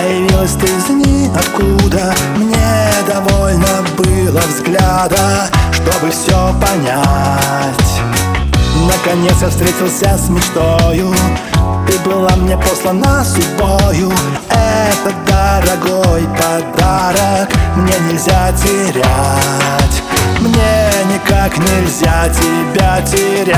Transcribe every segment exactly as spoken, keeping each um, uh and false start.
Появилась ты из ниоткуда, мне довольно было взгляда, чтобы все понять. Наконец я встретился с мечтою, ты была мне послана судьбою. Это дорогой подарок, мне нельзя терять. Мне никак нельзя тебя терять.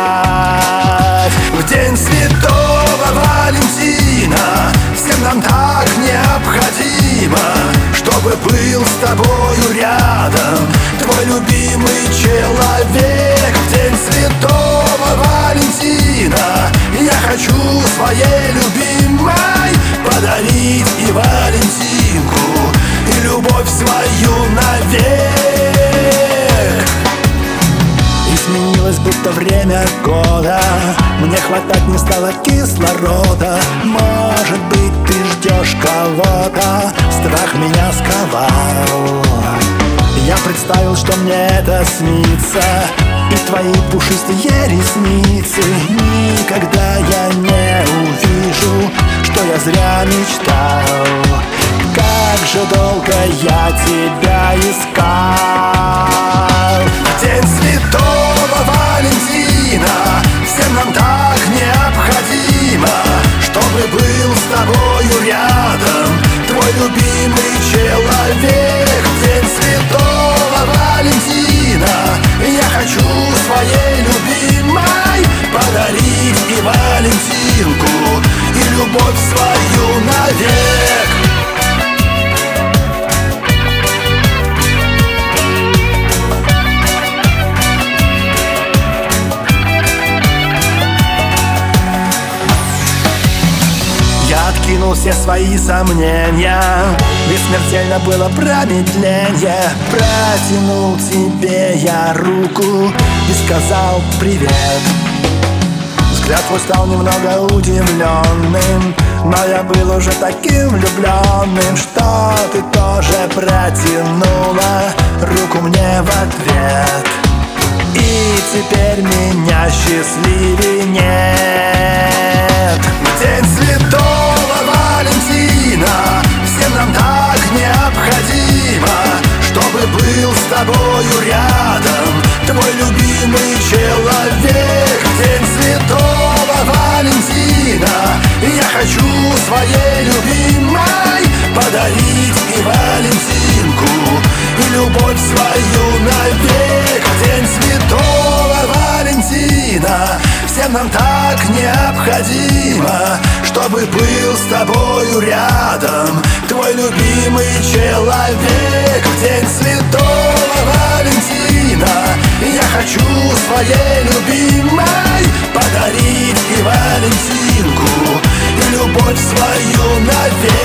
В день Святого Валентина всем нам так необходимо, чтобы был с тобою рядом твой любимый человек. В день Святого Валентина я хочу своей любимой подарить и Валентинку, и любовь свою навек. Изменилось будто время года, мне хватать не стало кислорода. Может быть, ты ждешь кого-то, страх меня сковал. Я представил, что мне это снится, и твои пушистые ресницы. Никогда я не увижу, что я зря мечтал. Как же долго я тебя искал. В день Святого Валентина всем нам так необходимо, чтобы был с тобою рядом твой любимый человек. В день Святого Валентина я хочу своей любимой подарить и Валентинку, и любовь свою навек. Откинул все свои сомнения, ведь смертельно было промедление. Протянул тебе я руку и сказал привет. Взгляд твой стал немного удивленным, но я был уже таким влюбленным, что ты тоже протянула руку мне в ответ. И теперь меня счастливее нет. В день Святого Валентина всем нам так необходимо, чтобы был с тобою рядом твой любимый человек. В день Святого Валентина я хочу своей любимой подарить и Валентинку, и любовь свою навек. В день Святого Валентина всем нам так необходимо, чтобы был с тобою рядом твой любимый человек. В день Святого Валентина я хочу своей любимой подарить и Валентинку, и любовь свою навек.